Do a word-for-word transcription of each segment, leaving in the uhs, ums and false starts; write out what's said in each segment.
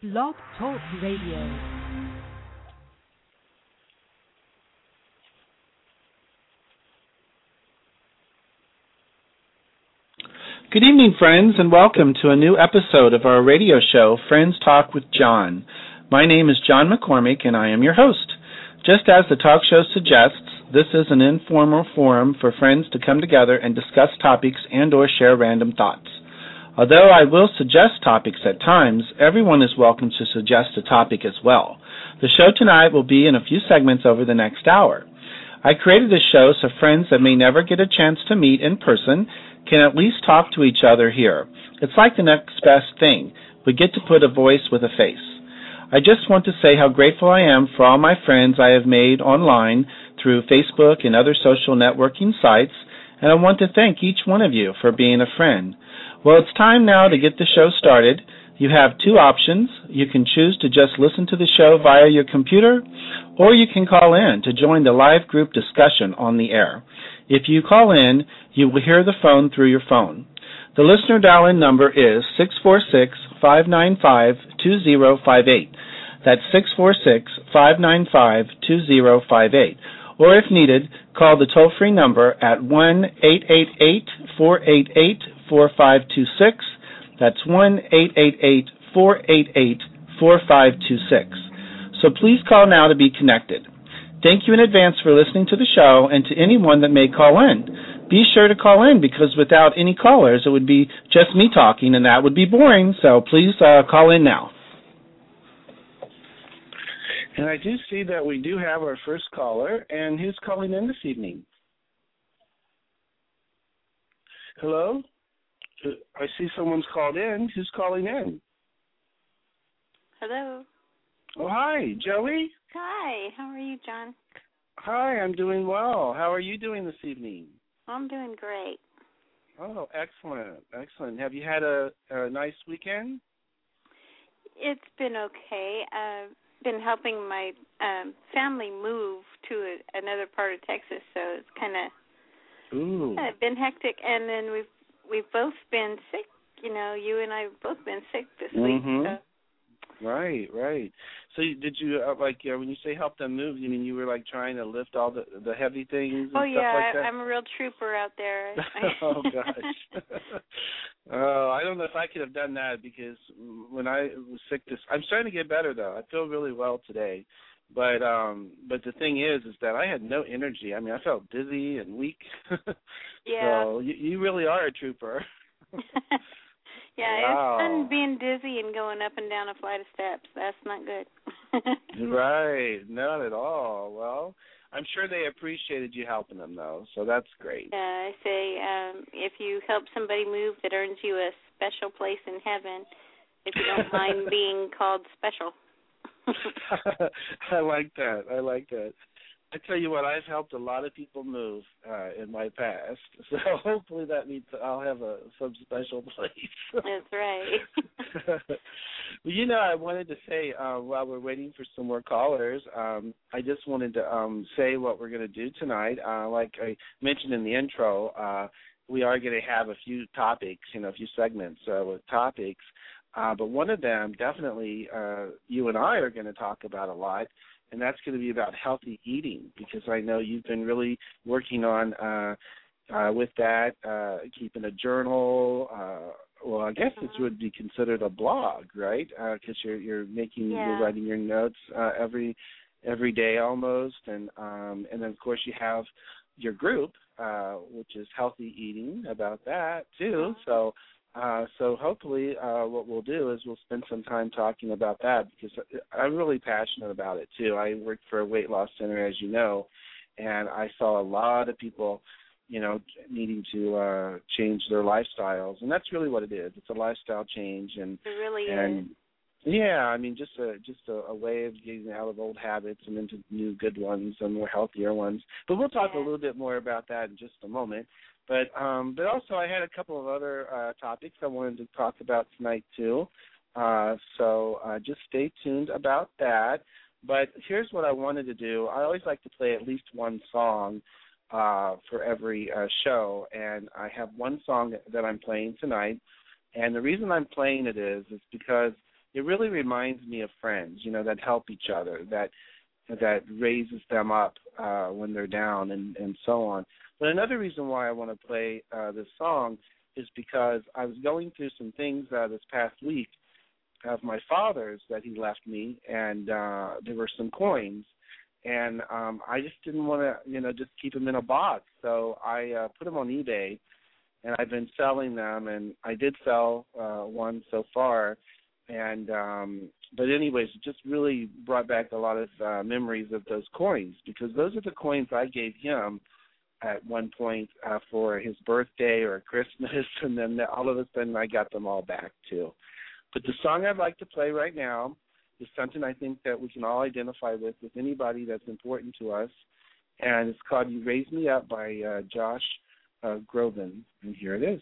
Blog Talk Radio. Good evening, friends, and welcome to a new episode of our radio show, Friends Talk with John. My name is John McCormick, and I am your host. Just as the talk show suggests, this is an informal forum for friends to come together and discuss topics and or share random thoughts. Although I will suggest topics at times, everyone is welcome to suggest a topic as well. The show tonight will be in a few segments over the next hour. I created this show so friends that may never get a chance to meet in person can at least talk to each other here. It's like the next best thing. We get to put a voice with a face. I just want to say how grateful I am for all my friends I have made online through Facebook and other social networking sites, and I want to thank each one of you for being a friend. Well, it's time now to get the show started. You have two options. You can choose to just listen to the show via your computer, or you can call in to join the live group discussion on the air. If you call in, you will hear the phone through your phone. The listener dial-in number is six four six, five nine five, two zero five eight. That's six four six, five nine five, two zero five eight. Or if needed, call the toll-free number at one eight eight eight, four eight eight, four five two six. That's one eight eight eight, four eight eight, four five two six. So please call now to be connected. Thank you in advance for listening to the show, and to anyone that may call in. Be sure to call in, because without any callers, it would be just me talking, and that would be boring. So please uh, call in now. And I do see that we do have our first caller, and who's calling in this evening? Hello? I see someone's called in. Who's calling in? Hello. Oh, hi, Joey. Hi, how are you, John? Hi, I'm doing well. How are you doing this evening? I'm doing great. Oh, excellent, excellent. Have you had a, a nice weekend? It's been okay. I've been helping my um, family move to a, another part of Texas, so it's kind of Ooh. uh, been hectic. And then we've we've both been sick. You know, you and I have both been sick this mm-hmm. week. So. Right, right. So did you, uh, like, uh, when you say help them move, you mean you were, like, trying to lift all the the heavy things and oh, stuff yeah, like that? I'm a real trooper out there. oh, gosh. oh, I don't know if I could have done that, because when I was sick this, I'm starting to get better, though. I feel really well today. But um, but the thing is, is that I had no energy. I mean, I felt dizzy and weak. yeah. So you, you really are a trooper. Yeah, wow. It's fun being dizzy and going up and down a flight of steps. That's not good. Right, not at all. Well, I'm sure they appreciated you helping them, though, so that's great. Yeah, I say um, if you help somebody move, that earns you a special place in heaven, if you don't mind being called special. I like that. I like that. I tell you what, I've helped a lot of people move uh, in my past, so hopefully that means I'll have a some special place. That's right. Well, you know, I wanted to say uh, while we're waiting for some more callers, um, I just wanted to um, say what we're going to do tonight. Uh, like I mentioned in the intro, uh, we are going to have a few topics, you know, a few segments uh, with topics, uh, but one of them definitely uh, you and I are going to talk about a lot. And that's going to be about healthy eating, because I know you've been really working on uh, uh, with that, uh, keeping a journal. Uh, well, I guess this would be considered a blog, right? Because uh, you're you're making yeah. you're writing your notes uh, every every day almost, and um, and then of course you have your group, uh, which is healthy eating, about that too. So. Uh, so hopefully uh, what we'll do is we'll spend some time talking about that, because I'm really passionate about it too. I worked for a weight loss center, as you know, and I saw a lot of people, you know, needing to uh, change their lifestyles, and that's really what it is. It's a lifestyle change, and it really and is. Yeah, I mean, just a just a, a way of getting out of old habits and into new good ones and more healthier ones. But we'll talk yeah. a little bit more about that in just a moment. But um, but also I had a couple of other uh, topics I wanted to talk about tonight too. Uh, so uh, just stay tuned about that. But here's what I wanted to do. I always like to play at least one song uh, for every uh, show, and I have one song that I'm playing tonight. And the reason I'm playing it is is because it really reminds me of friends, you know, that help each other, that that raises them up uh, when they're down, and, and so on. But another reason why I want to play uh, this song is because I was going through some things uh, this past week of my father's that he left me, and uh, there were some coins, and um, I just didn't want to, you know, just keep them in a box. So I uh, put them on eBay, and I've been selling them, and I did sell uh, one so far. And um, but anyways, it just really brought back a lot of uh, memories of those coins, because those are the coins I gave him at one point uh, for his birthday or Christmas, and then all of a sudden I got them all back too. But the song I'd like to play right now is something I think that we can all identify with, with anybody that's important to us, and it's called "You Raise Me Up" by uh, Josh uh, Groban, and here it is.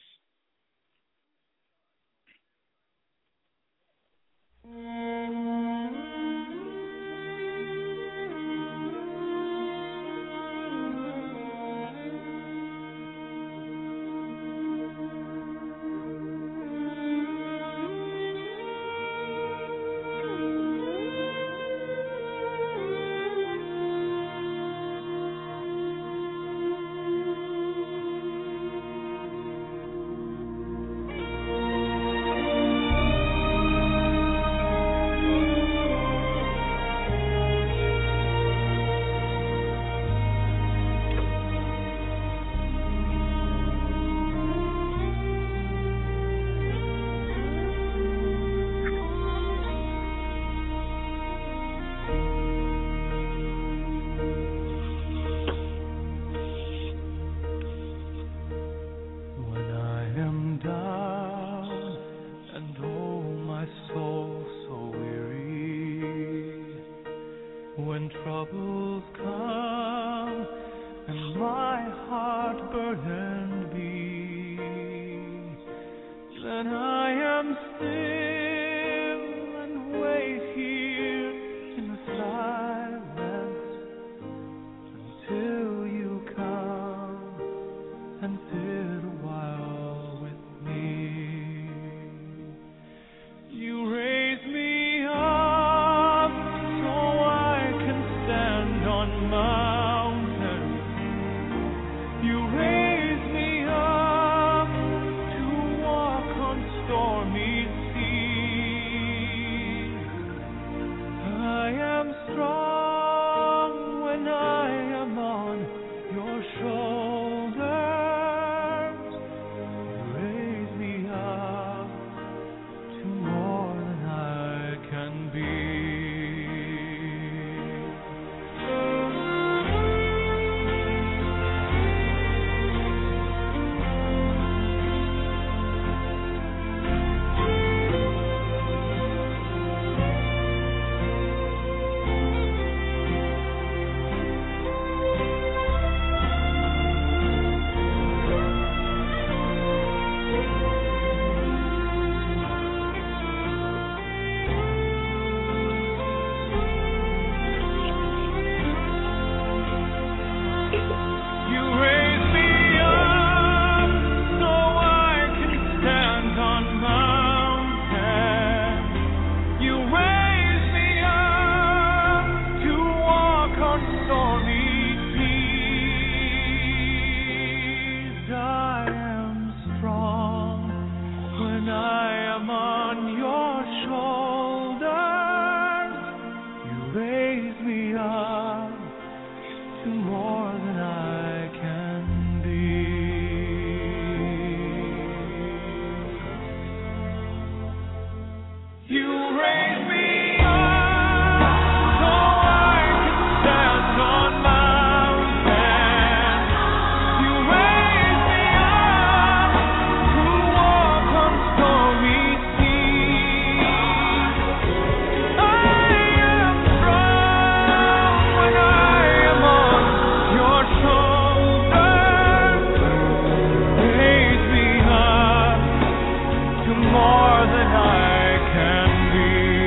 More than I can be.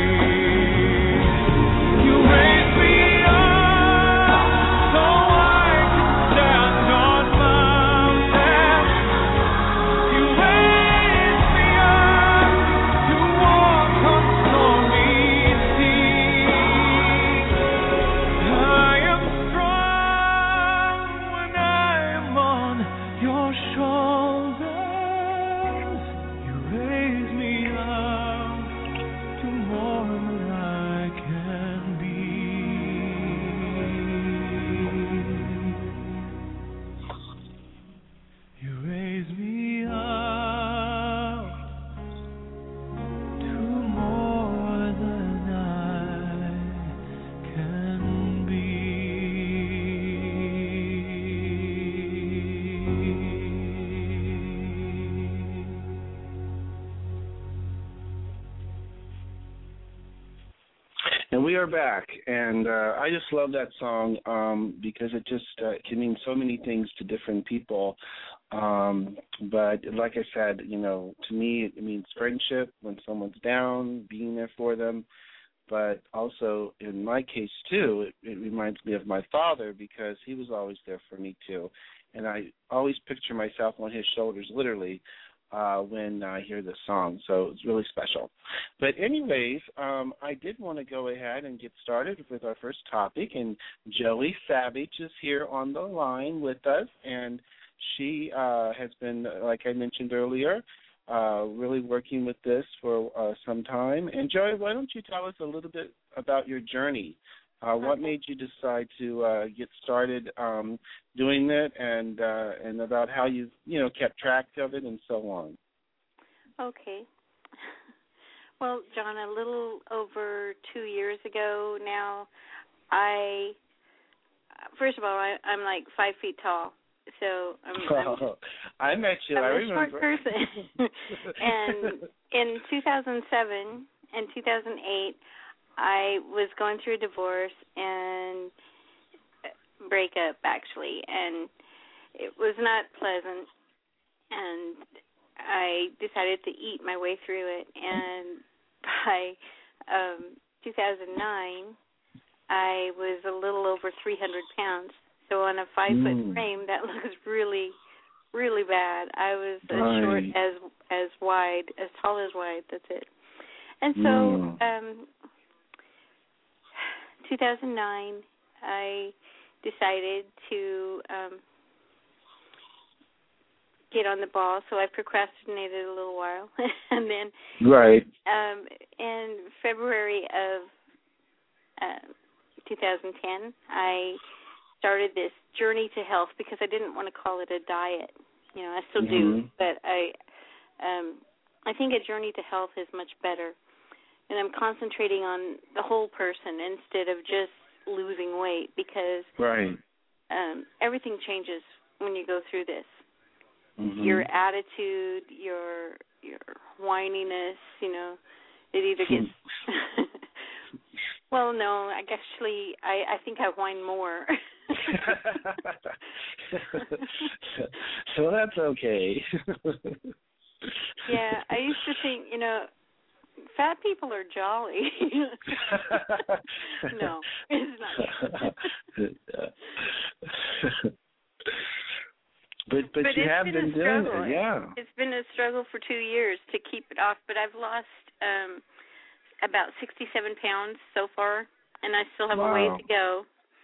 And we are back, and uh, I just love that song um, because it just uh, can mean so many things to different people. Um, but like I said, you know, to me it means friendship when someone's down, being there for them. But also in my case too, it, it reminds me of my father because he was always there for me too. And I always picture myself on his shoulders, literally, uh, when I hear this song. So it's really special. But anyways, um, I did want to go ahead and get started with our first topic. And Joey Savage is here on the line with us. And she uh, has been, like I mentioned earlier, uh, really working with this for uh, some time. And Joey, why don't you tell us a little bit about your journey? Uh, what made you decide to uh, get started um, doing it, and uh, and about how you you know kept track of it and so on? Okay. Well, John, a little over two years ago now, I first of all I, I'm like five feet tall, so I'm. I'm I met you. I'm I a remember. short person. And in two thousand seven and two thousand eight. I was going through a divorce and breakup, actually, and it was not pleasant, and I decided to eat my way through it, and by um, two thousand nine, I was a little over three hundred pounds, so on a five-foot mm. frame, that looks really, really bad. I was as right. short as as wide, as tall as wide, that's it. And so... Mm. um two thousand nine, I decided to um, get on the ball, so I procrastinated a little while. And then right. um, in February of uh, two thousand ten, I started this journey to health because I didn't want to call it a diet. You know, I still mm-hmm. do, but I, um, I think a journey to health is much better. And I'm concentrating on the whole person instead of just losing weight because right. um, everything changes when you go through this. Mm-hmm. Your attitude, your your whininess, you know, it either gets... well, no, I actually, I, I think I whine more. So that's okay. Yeah, I used to think, you know, fat people are jolly. No, it's not. but but, but you have been, been doing struggle. it, yeah. It's been a struggle for two years to keep it off, but I've lost um, about sixty-seven pounds so far, and I still have wow. a ways to go.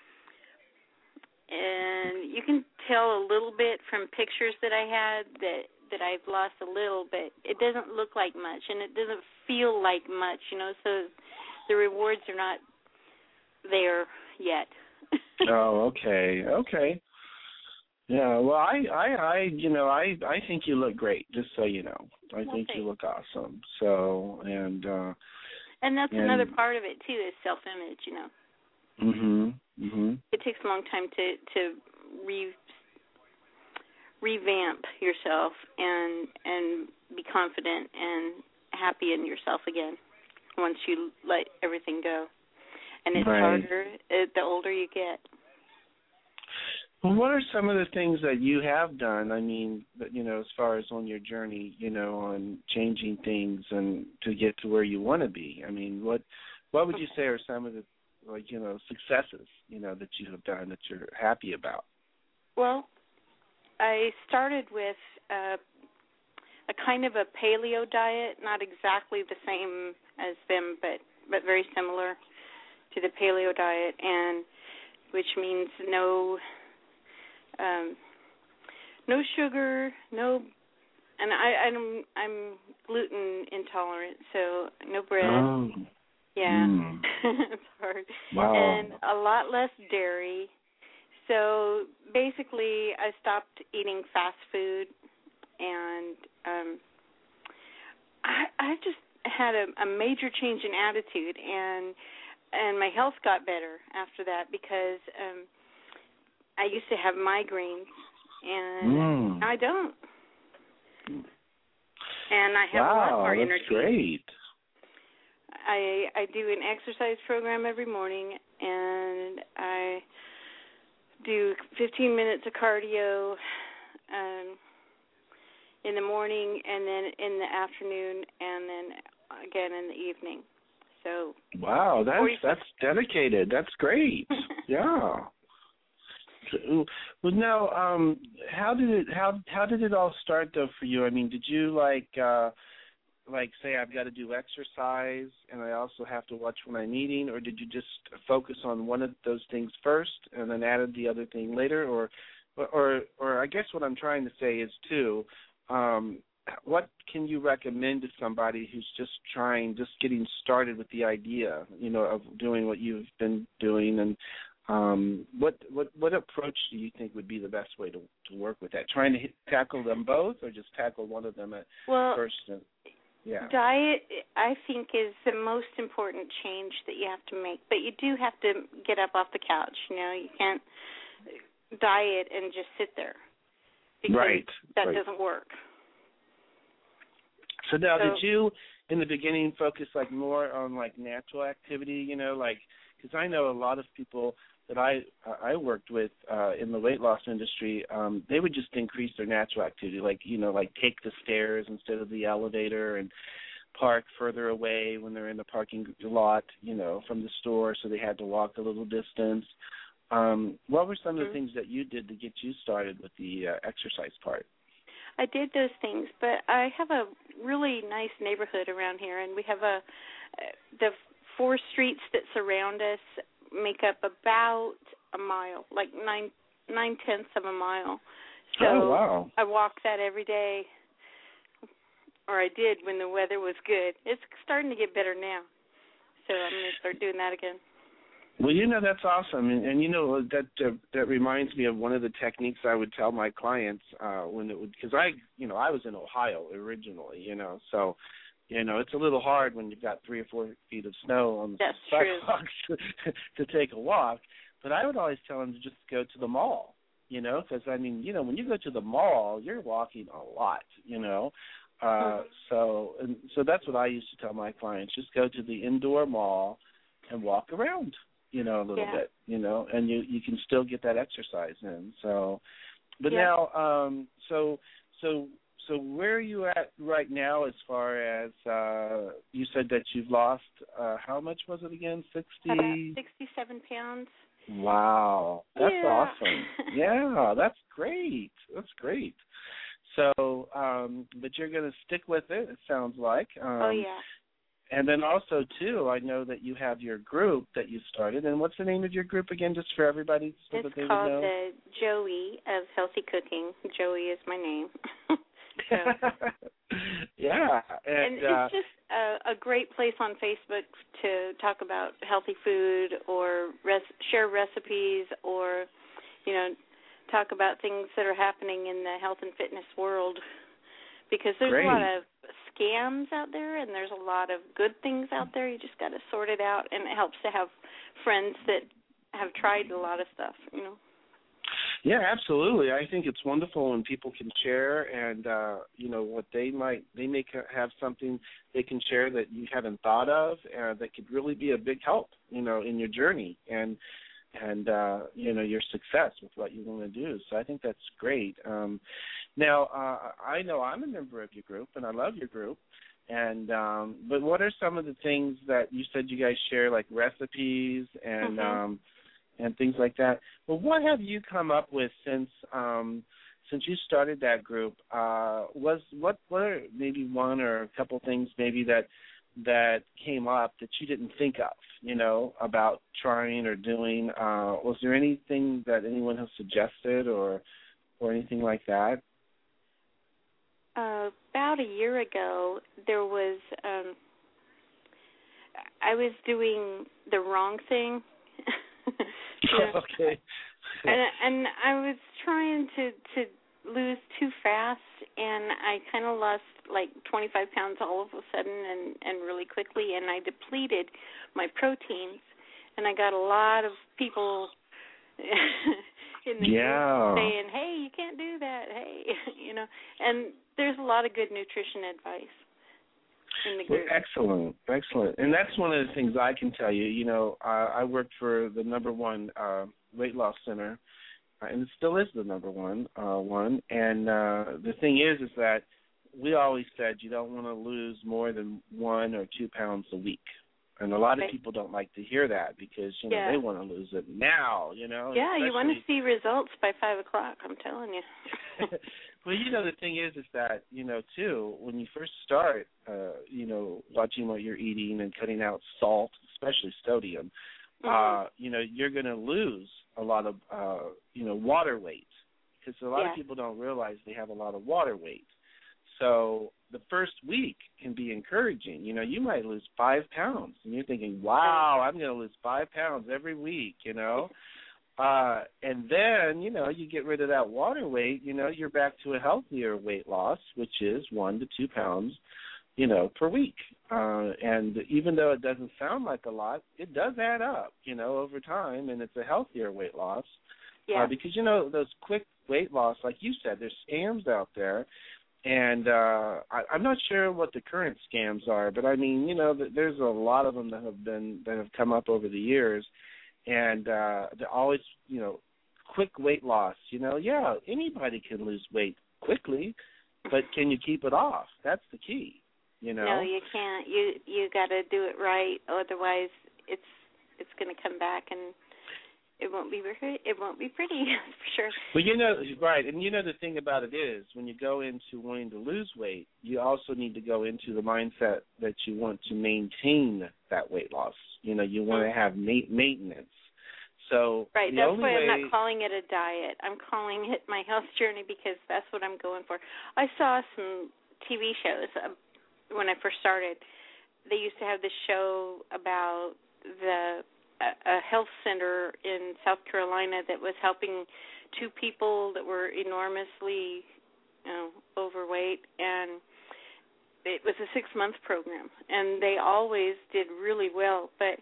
And you can tell a little bit from pictures that I had that that I've lost a little, but it doesn't look like much, and it doesn't feel like much, you know, so the rewards are not there yet. Oh, okay, okay. Yeah, well, I, I, I, you know, I, I think you look great, just so you know. I well, think thanks. you look awesome, so, and... uh And that's and, another part of it, too, is self-image, you know. Mm-hmm, mm-hmm. It takes a long time to, to re revamp yourself and and be confident and happy in yourself again once you let everything go. And it's right. harder uh, the older you get. Well, what are some of the things that you have done, I mean, you know, as far as on your journey, you know, on changing things and to get to where you want to be? I mean, what what would you say are some of the, like, you know, successes, you know, that you have done that you're happy about? Well, I started with uh, a kind of a paleo diet, not exactly the same as them, but, but very similar to the paleo diet, and which means no um, no sugar, no, and I, I'm I'm gluten intolerant, so no bread. Oh. Yeah, Mm. it's hard. Wow. And a lot less dairy. So basically, I stopped eating fast food, and um, I, I just had a, a major change in attitude, and and my health got better after that because um, I used to have migraines, and mm. I don't. And I have wow, a lot more that's energy. Great. I I do an exercise program every morning, and I do fifteen minutes of cardio um, in the morning, and then in the afternoon, and then again in the evening. So wow, that's that's dedicated. That's great. Yeah. So, well, now, um, how did it how how did it all start though for you? I mean, did you like uh, like say I've got to do exercise and I also have to watch when I'm eating, or did you just focus on one of those things first and then added the other thing later, or or or I guess what I'm trying to say is too. Um, what can you recommend to somebody who's just trying, just getting started with the idea, you know, of doing what you've been doing, and um, what what what approach do you think would be the best way to to work with that? Trying to hit, tackle them both, or just tackle one of them at well, first? And, yeah. Diet, I think, is the most important change that you have to make. But you do have to get up off the couch. You know, you can't diet and just sit there because right. that right. doesn't work. So now, so, did you in the beginning focus like more on like natural activity? You know, like because I know a lot of people that I I worked with uh, in the weight loss industry, um, they would just increase their natural activity, like you know, like take the stairs instead of the elevator, and park further away when they're in the parking lot, you know, from the store, so they had to walk a little distance. Um, what were some of the things that you did to get you started with the uh, exercise part? I did those things, but I have a really nice neighborhood around here, and we have a the four streets that surround us make up about a mile, like nine nine tenths of a mile. So oh, wow. I walk that every day, or I did when the weather was good. It's starting to get better now, so I'm going to start doing that again. Well, you know, that's awesome, and, and you know, that uh, that reminds me of one of the techniques I would tell my clients uh, when it would, because I, you know, I was in Ohio originally, you know, so, you know, it's a little hard when you've got three or four feet of snow on the that's sidewalks to, to take a walk, but I would always tell them to just go to the mall, you know, because, I mean, you know, when you go to the mall, you're walking a lot, you know, uh, mm-hmm. so and so that's what I used to tell my clients, just go to the indoor mall and walk around. You know, a little yeah. bit, you know, and you, you can still get that exercise in. So, but yeah. now, um, so, so, so where are you at right now as far as, uh, you said that you've lost, uh, how much was it again? sixty About sixty-seven pounds. Wow. That's yeah. awesome. Yeah, that's great. That's great. So, um, but you're going to stick with it, it sounds like. Um, oh, yeah. And then also, too, I know that you have your group that you started. And what's the name of your group again, just for everybody so it's that they would know? know? It's called uh, Joey of Healthy Cooking. Joey is my name. so. yeah. And, and uh, it's just a, a great place on Facebook to talk about healthy food or res- share recipes or, you know, talk about things that are happening in the health and fitness world. Because there's great. a lot of scams out there, and there's a lot of good things out there. You just got to sort it out, and it helps to have friends that have tried a lot of stuff, you know. Yeah, absolutely. I think it's wonderful when people can share, and uh, you know what they might they may have something they can share that you haven't thought of, uh, that could really be a big help, you know, in your journey and and uh, you know your success with what you want to do. So I think that's great. Um, now uh, I know I'm a member of your group, and I love your group. And um, but what are some of the things that you said you guys share, like recipes and mm-hmm. um, and things like that? Well, what have you come up with since um, since you started that group? Uh, was what what are maybe one or a couple things maybe that that came up that you didn't think of, you know, about trying or doing? Uh, was there anything that anyone has suggested or or anything like that? Uh, about a year ago, there was, um, I was doing the wrong thing. yeah. Okay. and, and I was trying to, to lose too fast, and I kind of lost like twenty-five pounds all of a sudden and, and really quickly, and I depleted my proteins, and I got a lot of people in the yeah. group saying, hey, you can't do that, hey, you know, and there's a lot of good nutrition advice. in the Well, group. excellent, excellent. And that's one of the things I can tell you. You know, uh, I worked for the number one uh, weight loss center, uh, and it still is the number one uh, one. And uh, the thing is, is that we always said you don't want to lose more than one or two pounds a week. And a lot of Okay. people don't like to hear that because, you know, Yeah. they want to lose it now, you know. Yeah, you want to especially- see results by five o'clock, I'm telling you. Well, you know, the thing is, is that, you know, too, when you first start, uh, you know, watching what you're eating and cutting out salt, especially sodium, Mhm. uh, you know, you're going to lose a lot of, uh, you know, water weight because a lot Yeah. of people don't realize they have a lot of water weight. So the first week can be encouraging. You know, you might lose five pounds, and you're thinking, wow, I'm going to lose five pounds every week, you know. Uh, and then, you know, you get rid of that water weight, you know, you're back to a healthier weight loss, which is one to two pounds, you know, per week. Uh, and even though it doesn't sound like a lot, it does add up, you know, over time, and it's a healthier weight loss. Yeah. Uh, because, you know, those quick weight loss, like you said, there's scams out there. And uh, I, I'm not sure what the current scams are, but I mean, you know, there's a lot of them that have been that have come up over the years, and uh, they're always, you know, quick weight loss. You know, yeah, anybody can lose weight quickly, but can you keep it off? That's the key. You know. No, you can't. You you got to do it right, otherwise it's it's going to come back and it won't be very, it won't be pretty for sure. Well, you know, right, and you know the thing about it is when you go into wanting to lose weight, you also need to go into the mindset that you want to maintain that weight loss. You know, you want to have ma- maintenance. So right, the that's only why way, I'm not calling it a diet. I'm calling it my health journey because that's what I'm going for. I saw some T V shows uh, when I first started. They used to have this show about the a health center in South Carolina that was helping two people that were enormously, you know, overweight, and it was a six-month program, and they always did really well. But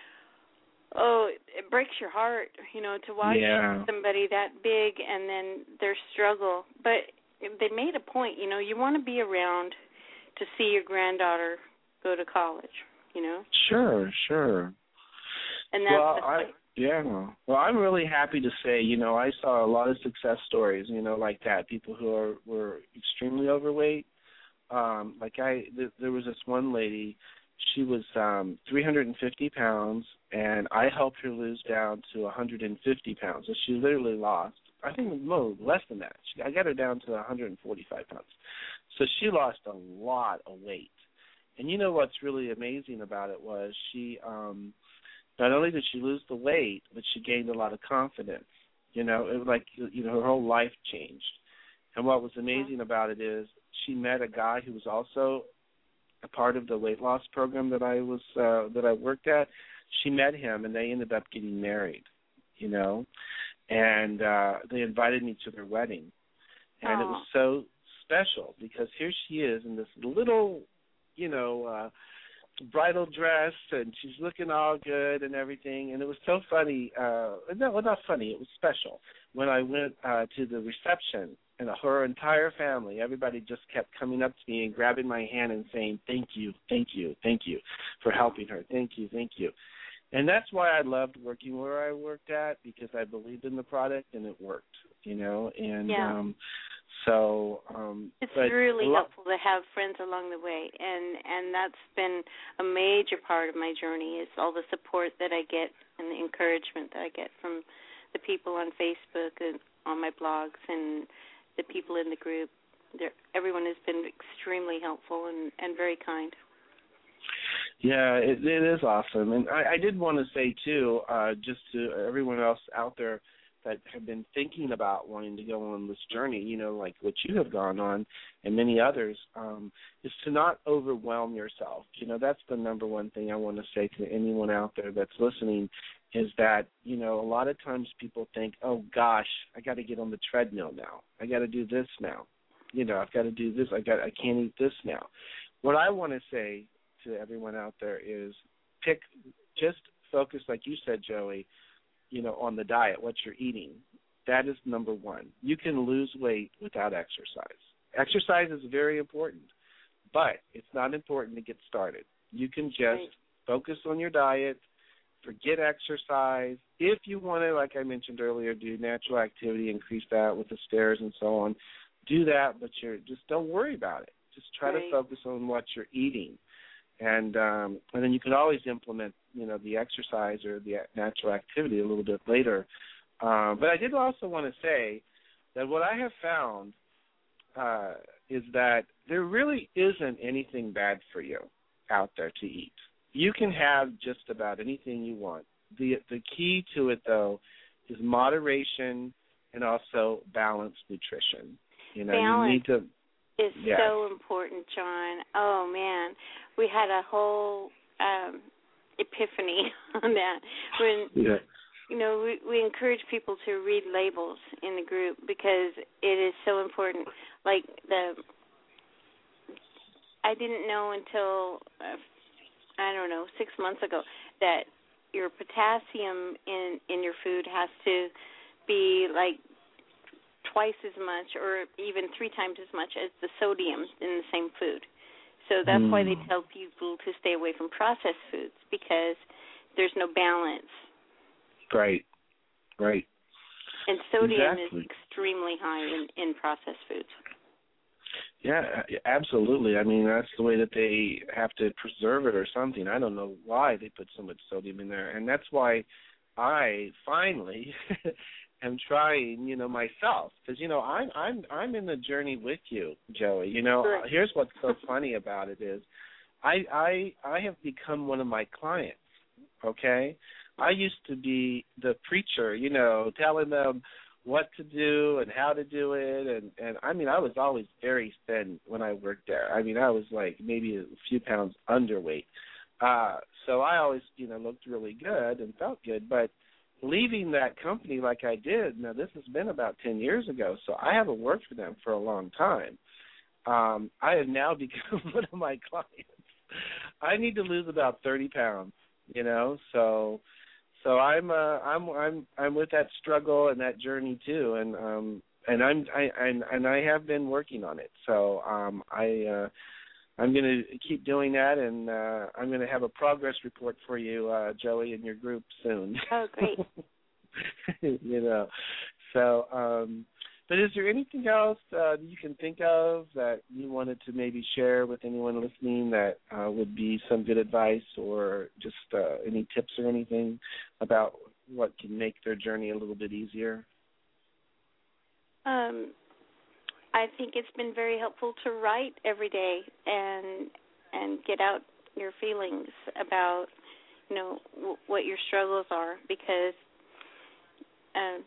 oh, it breaks your heart, you know, to watch yeah. somebody that big and then their struggle. But they made a point, you know, you want to be around to see your granddaughter go to college, you know. Sure, sure. And that's well, the I, point. yeah. Well, I'm really happy to say, you know, I saw a lot of success stories, you know, like that. People who are were extremely overweight. Um, like I, th- there was this one lady. She was um, three hundred fifty pounds, and I helped her lose down to one hundred fifty pounds. So she literally lost, I think, no, less than that. She, I got her down to one hundred forty-five pounds. So she lost a lot of weight. And you know what's really amazing about it was she. Um, Not only did she lose the weight, but she gained a lot of confidence. You know, it was like, you know, her whole life changed. And what was amazing about it is she met a guy who was also a part of the weight loss program that I was uh, that I worked at. She met him, and they ended up getting married. You know, and uh, they invited me to their wedding, and Aww. it was so special because here she is in this little, you know. Uh, bridal dress, and she's looking all good and everything. And it was so funny. Uh, no, well, not funny. It was special. When I went uh, to the reception, and her entire family, everybody just kept coming up to me and grabbing my hand and saying, thank you, thank you, thank you for helping her. Thank you, thank you. And that's why I loved working where I worked at, because I believed in the product and it worked, you know. And yeah. um, so um, it's but really lo- helpful to have friends along the way, and and that's been a major part of my journey is all the support that I get and the encouragement that I get from the people on Facebook and on my blogs and the people in the group. They're, everyone has been extremely helpful and, and very kind. Yeah, it, it is awesome. And I, I did want to say, too, uh, just to everyone else out there that have been thinking about wanting to go on this journey, you know, like what you have gone on and many others, um, is to not overwhelm yourself. You know, that's the number one thing I want to say to anyone out there that's listening is that, you know, a lot of times people think, oh, gosh, I got to get on the treadmill now. I got to do this now. You know, I've got to do this. I got. I can't eat this now. What I want to say to everyone out there is pick, just focus, like you said, Joey, you know, on the diet, what you're eating. That is number one. You can lose weight without exercise. Exercise is very important, But it's not important to get started. You can just right. focus on your diet, forget exercise. If you want to, like I mentioned earlier, do natural activity, increase that with the stairs and so on, do that, but you're just don't worry about it. Just try right. to focus on what you're eating. And um, and then you can always implement, you know, the exercise or the natural activity a little bit later. Um, but I did also want to say that what I have found uh, is that there really isn't anything bad for you out there to eat. You can have just about anything you want. The the key to it, though, is moderation and also balanced nutrition. You know, Balance. you need to. Is yes. so important, John. Oh, man. We had a whole um, epiphany on that. When, yeah. you know, we, we encourage people to read labels in the group because it is so important. Like, the, I didn't know until, uh, I don't know, six months ago that your potassium in, in your food has to be, like, twice as much or even three times as much as the sodium in the same food. So that's mm. why they tell people to stay away from processed foods because there's no balance. Right, right. And sodium exactly. is extremely high in, in processed foods. Yeah, absolutely. I mean, that's the way that they have to preserve it or something. I don't know why they put so much sodium in there. And that's why I finally am trying, you know, myself. Because, you know, I'm I'm I'm in the journey with you, Joey. You know, sure. Here's what's so funny about it is I I I have become one of my clients, okay? I used to be the preacher, you know, telling them what to do and how to do it. And, and I mean, I was always very thin when I worked there. I mean, I was like maybe a few pounds underweight. Uh, so I always, you know, looked really good and felt good. But leaving that company like I did, now this has been about ten years ago, so I haven't worked for them for a long time. Um, I have now become one of my clients. I need to lose about thirty pounds, you know, so... So I'm uh, I'm I'm I'm with that struggle and that journey too, and um and I'm I and, and I have been working on it. So um I uh, I'm going to keep doing that, and uh, I'm going to have a progress report for you, uh, Joey, in your group soon. Oh, great! you know, so um, but is there anything else uh, you can think of that you wanted to maybe share with anyone listening that uh, would be some good advice, or just uh, any tips or anything about what can make their journey a little bit easier? Um, I think it's been very helpful to write every day and and get out your feelings about, you know, w- what your struggles are, because um,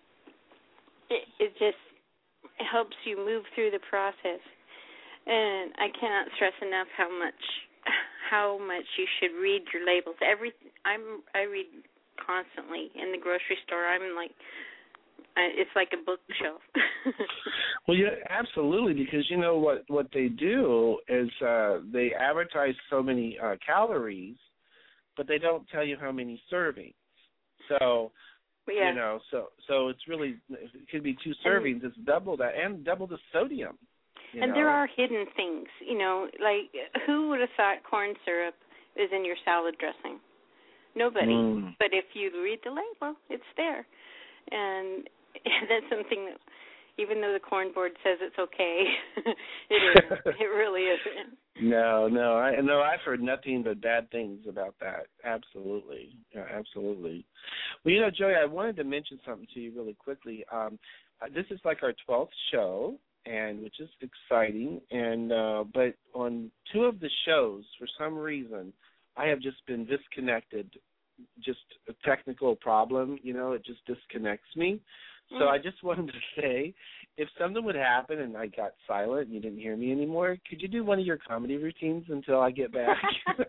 it, it just helps you move through the process. And I cannot stress enough how much how much you should read your labels. Every I'm I read constantly in the grocery store. I'm like, it's like a bookshelf. Well, yeah, absolutely, because you know what what they do is uh, they advertise so many uh, calories, but they don't tell you how many servings. So, yeah. you know, so so it's really, it could be two servings. And it's double that, and double the sodium. You and know? there are hidden things, you know, like who would have thought corn syrup is in your salad dressing? Nobody. Mm. But if you read the label, it's there. And that's something that, even though the corn board says it's okay, it isn't. It really isn't. No, no, I no, I've heard nothing but bad things about that. Absolutely, yeah, absolutely. Well, you know, Joey, I wanted to mention something to you really quickly. Um, this is like our twelfth show, and which is exciting. And uh, but on two of the shows, for some reason, I have just been disconnected. Just a technical problem, you know, it just disconnects me. So I just wanted to say, if something would happen and I got silent and you didn't hear me anymore, could you do one of your comedy routines until I get back?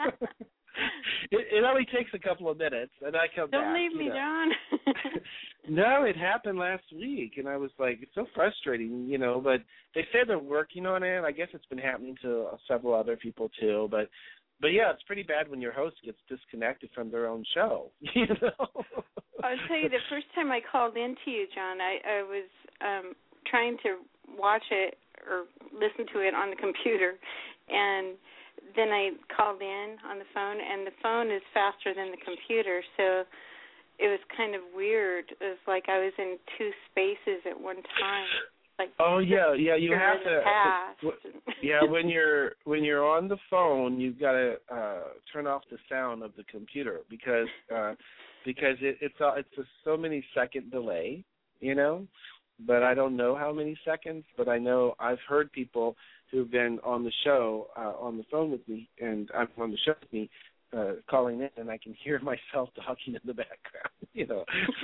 it, it only takes a couple of minutes, and I come Don't back. Don't leave me, know. John. No, it happened last week, and I was like, it's so frustrating, you know, but they say they're working on it. I guess it's been happening to uh, several other people, too, but But, yeah, it's pretty bad when your host gets disconnected from their own show, you know. I'll tell you, the first time I called in to you, John, I, I was um, trying to watch it or listen to it on the computer, And then I called in on the phone, and the phone is faster than the computer, so it was kind of weird. It was like I was in two spaces at one time. Like, oh yeah, yeah. You have to. Past. Yeah, when you're when you're on the phone, you've got to uh, turn off the sound of the computer because uh, because it, it's uh, it's a so many second delay, you know. But I don't know how many seconds. But I know I've heard people who've been on the show uh, on the phone with me, and I'm on the show with me, uh, calling in, and I can hear myself talking in the background, you know.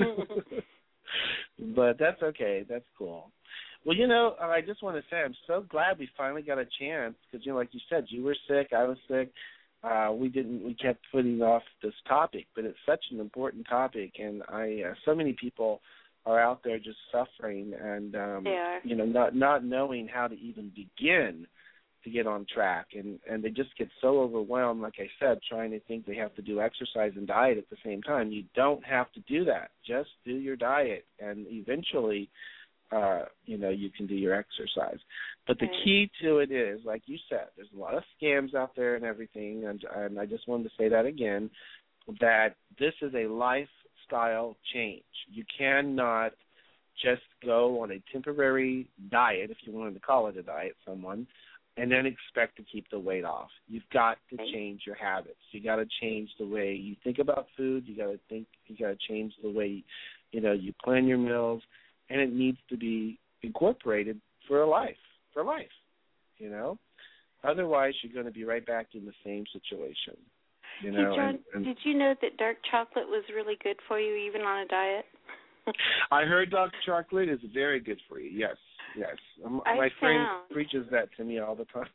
But that's okay. That's cool. Well, you know, I just want to say I'm so glad we finally got a chance because, you know, like you said, you were sick, I was sick. Uh, we didn't. We kept putting off this topic, but it's such an important topic, and I uh, so many people are out there just suffering and um, they are. you know not not knowing how to even begin to get on track, and and they just get so overwhelmed. Like I said, trying to think they have to do exercise and diet at the same time. You don't have to do that. Just do your diet, and eventually. Uh, you know, you can do your exercise. But the key to it is, like you said, there's a lot of scams out there and everything, and, and I just wanted to say that again, that this is a lifestyle change. You cannot just go on a temporary diet, if you wanted to call it a diet, someone, and then expect to keep the weight off. You've got to change your habits. You got to change the way you think about food. You got to think. You got to change the way, you know, you plan your meals. And it needs to be incorporated for a life, for life, you know. Otherwise, you're going to be right back in the same situation, you know. Hey, John, and, and did you know that dark chocolate was really good for you, even on a diet? I heard dark chocolate is very good for you. Yes, yes. Um, I my found, friend preaches that to me all the time.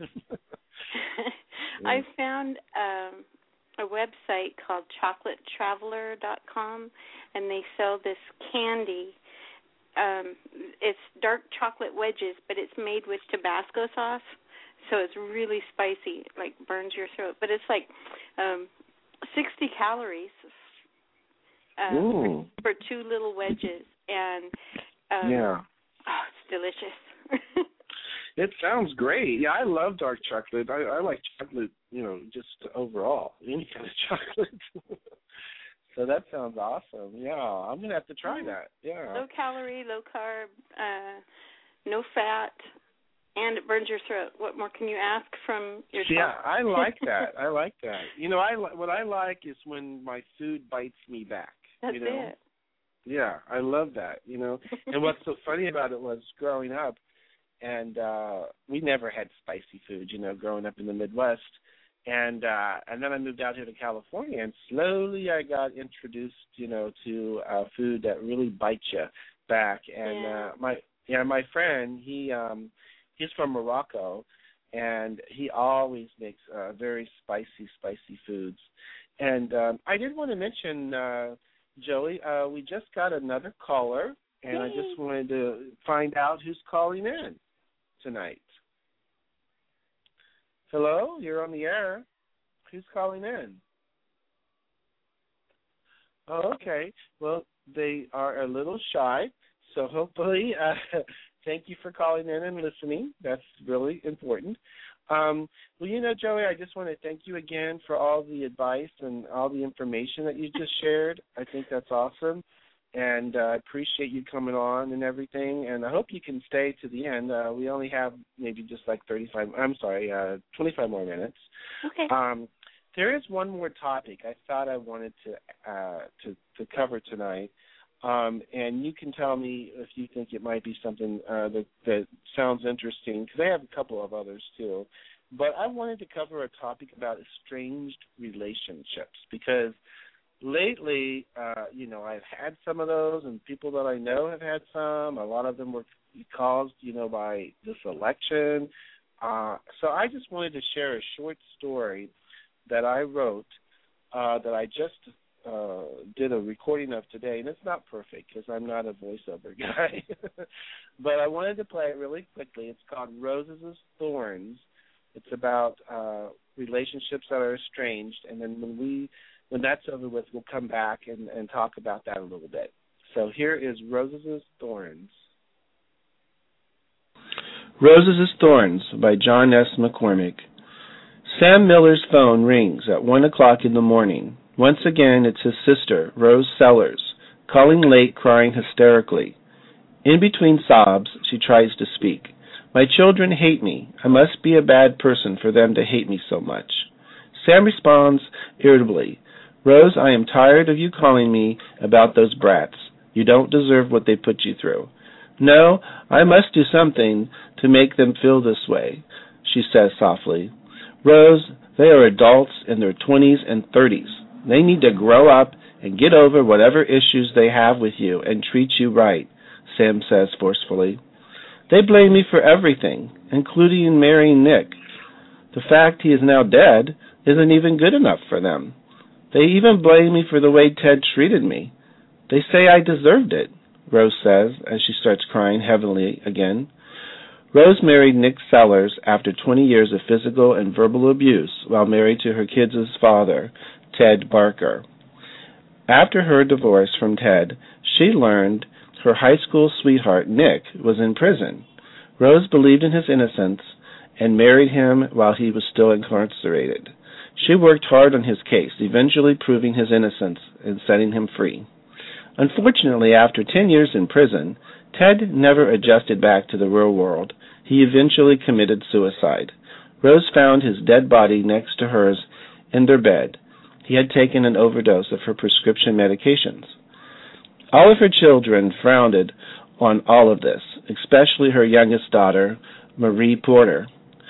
Yeah. I found um, a website called chocolate traveler dot com, and they sell this candy. Um, it's dark chocolate wedges, but it's made with Tabasco sauce, so it's really spicy, like burns your throat. But it's like um, sixty calories um, for, for two little wedges, and um, yeah, oh, it's delicious. It sounds great. Yeah, I love dark chocolate. I, I like chocolate, you know, just overall, any kind of chocolate. So that sounds awesome. Yeah, I'm going to have to try that. Yeah. Low calorie, low carb, uh, no fat, and it burns your throat. What more can you ask from your Yeah, I like that. I like that. You know, I what I like is when my food bites me back. That's you know? it. Yeah, I love that, you know. And what's so funny about it was growing up, and uh, we never had spicy food, you know, growing up in the Midwest. And uh, and then I moved out here to California, and slowly I got introduced, you know, to uh, food that really bites you back. And yeah. uh, my yeah, my friend, he um, he's from Morocco, and he always makes uh, very spicy, spicy foods. And um, I did want to mention, uh, Joey, uh, we just got another caller, and Yay. I just wanted to find out who's calling in tonight. Hello, you're on the air. Who's calling in? Oh, okay. Well, they are a little shy, so hopefully, uh, thank you for calling in and listening. That's really important. Um, well, you know, Joey, I just want to thank you again for all the advice and all the information that you just shared. I think that's awesome. And uh, I appreciate you coming on and everything, and I hope you can stay to the end. Uh, we only have maybe just like thirty-five, I'm sorry, uh, twenty-five more minutes. Okay. Um, there is one more topic I thought I wanted to uh, to, to cover tonight, um, and you can tell me if you think it might be something uh, that, that sounds interesting, because I have a couple of others too. But I wanted to cover a topic about estranged relationships, because lately, uh, you know, I've had some of those, and people that I know have had some. A lot of them were caused, you know, by this election. Uh, so I just wanted to share a short story that I wrote uh, that I just uh, did a recording of today, and it's not perfect because I'm not a voiceover guy. But I wanted to play it really quickly. It's called Roses as Thorns. It's about uh, relationships that are estranged, and then when we When that's over with, we'll come back and, and talk about that a little bit. So here is Roses as Thorns. Roses as Thorns by John S. McCormick. Sam Miller's phone rings at one o'clock in the morning. Once again, it's his sister, Rose Sellers, calling late, crying hysterically. In between sobs, she tries to speak. My children hate me. I must be a bad person for them to hate me so much. Sam responds irritably, Rose, I am tired of you calling me about those brats. You don't deserve what they put you through. No, I must do something to make them feel this way, she says softly. Rose, they are adults in their twenties and thirties. They need to grow up and get over whatever issues they have with you and treat you right, Sam says forcefully. They blame me for everything, including marrying Nick. The fact he is now dead isn't even good enough for them. They even blame me for the way Ted treated me. They say I deserved it, Rose says as she starts crying heavily again. Rose married Nick Sellers after twenty years of physical and verbal abuse while married to her kids' father, Ted Barker. After her divorce from Ted, she learned her high school sweetheart, Nick, was in prison. Rose believed in his innocence and married him while he was still incarcerated. She worked hard on his case, eventually proving his innocence and setting him free. Unfortunately, after ten years in prison, Ted never adjusted back to the real world. He eventually committed suicide. Rose found his dead body next to hers in their bed. He had taken an overdose of her prescription medications. All of her children frowned on all of this, especially her youngest daughter, Marie Porter.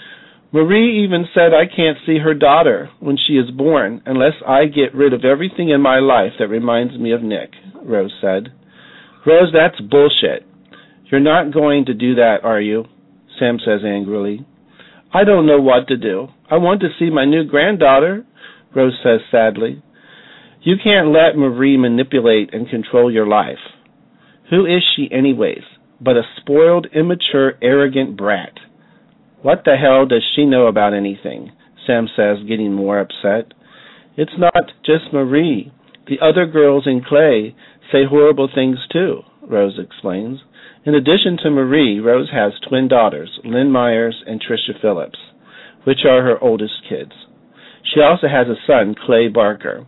Marie even said I can't see her daughter when she is born unless I get rid of everything in my life that reminds me of Nick, Rose said. Rose, that's bullshit. You're not going to do that, are you? Sam says angrily. I don't know what to do. I want to see my new granddaughter, Rose says sadly. You can't let Marie manipulate and control your life. Who is she anyways, but a spoiled, immature, arrogant brat? What the hell does she know about anything? Sam says, getting more upset. It's not just Marie. The other girls in Clay say horrible things too, Rose explains. In addition to Marie, Rose has twin daughters, Lynn Myers and Tricia Phillips, which are her oldest kids. She also has a son, Clay Barker.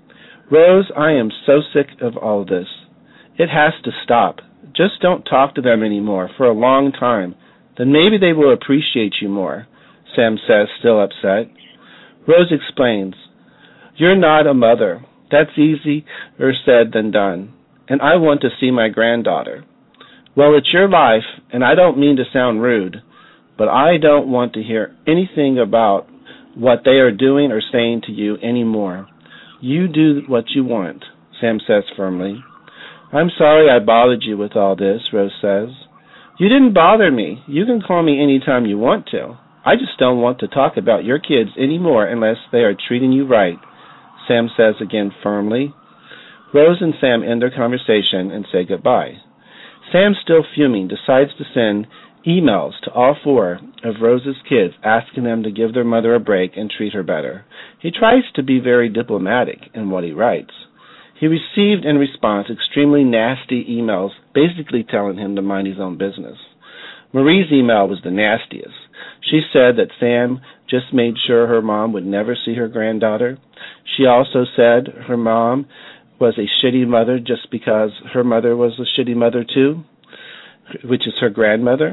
Rose, I am so sick of all this. It has to stop. Just don't talk to them anymore for a long time. Then maybe they will appreciate you more, Sam says, still upset. Rose explains, You're not a mother. That's easier said than done. And I want to see my granddaughter. Well, it's your life, and I don't mean to sound rude, but I don't want to hear anything about what they are doing or saying to you anymore. You do what you want, Sam says firmly. I'm sorry I bothered you with all this, Rose says. You didn't bother me. You can call me any time you want to. I just don't want to talk about your kids anymore unless they are treating you right, Sam says again firmly. Rose and Sam end their conversation and say goodbye. Sam, still fuming, decides to send emails to all four of Rose's kids asking them to give their mother a break and treat her better. He tries to be very diplomatic in what he writes. He received in response extremely nasty emails basically telling him to mind his own business. Marie's email was the nastiest. She said that Sam just made sure her mom would never see her granddaughter. She also said her mom was a shitty mother just because her mother was a shitty mother too, which is her grandmother.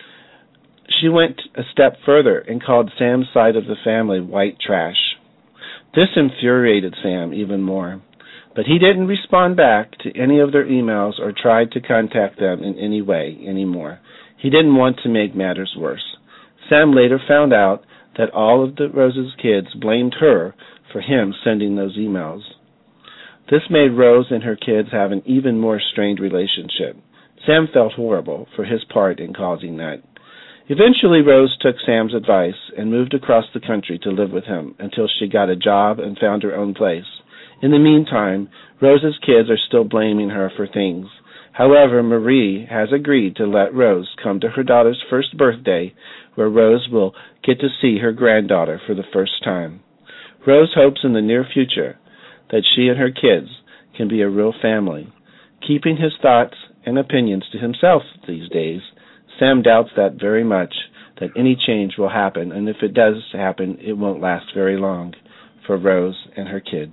She went a step further and called Sam's side of the family white trash. This infuriated Sam even more, but he didn't respond back to any of their emails or tried to contact them in any way anymore. He didn't want to make matters worse. Sam later found out that all of the Rose's kids blamed her for him sending those emails. This made Rose and her kids have an even more strained relationship. Sam felt horrible for his part in causing that. Eventually, Rose took Sam's advice and moved across the country to live with him until she got a job and found her own place. In the meantime, Rose's kids are still blaming her for things. However, Marie has agreed to let Rose come to her daughter's first birthday, where Rose will get to see her granddaughter for the first time. Rose hopes in the near future that she and her kids can be a real family. Keeping his thoughts and opinions to himself these days, Sam doubts that very much, that any change will happen, and if it does happen, it won't last very long for Rose and her kids.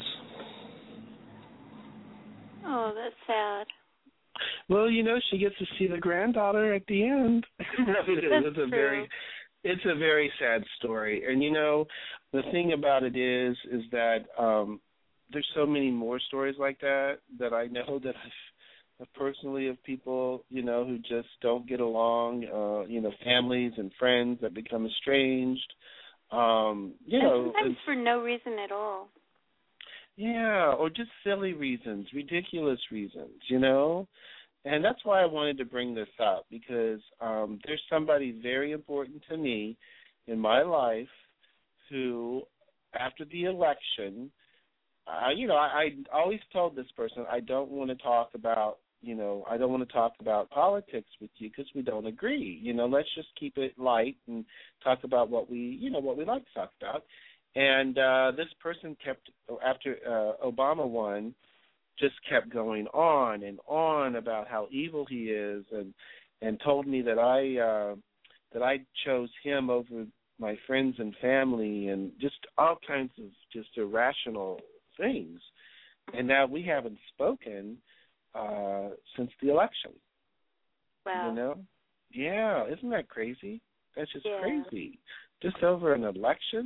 Oh, that's sad. Well, you know, she gets to see the granddaughter at the end. it is. That's it's a true. very, it's a very sad story. And you know, the thing about it is, is that um, there's so many more stories like that that I know that I've, I've personally of people, you know, who just don't get along. Uh, you know, families and friends that become estranged. Um, you and know, sometimes for no reason at all. Yeah, or just silly reasons, ridiculous reasons, you know? And that's why I wanted to bring this up, because um, there's somebody very important to me in my life who, after the election, uh, you know, I, I always told this person, I don't want to talk about, you know, I don't want to talk about politics with you because we don't agree. You know, let's just keep it light and talk about what we, you know, what we like to talk about. And uh, this person kept, after uh, Obama won, just kept going on and on about how evil he is, and and told me that I uh, that I chose him over my friends and family, and just all kinds of just irrational things. And now we haven't spoken uh, since the election. Wow. You know? Yeah, isn't that crazy? That's just yeah. crazy. Just over an election?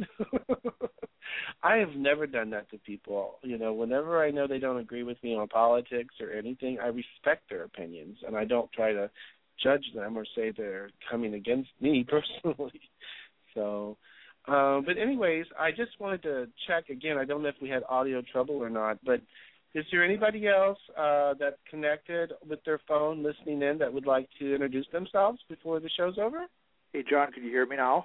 I have never done that to people. You know, whenever I know they don't agree with me on politics or anything, I respect their opinions, and I don't try to judge them or say they're coming against me personally. So, um, but anyways, I just wanted to check again. I don't know if we had audio trouble or not, but is there anybody else uh, that connected with their phone listening in that would like to introduce themselves before the show's over? Hey, John, can you hear me now?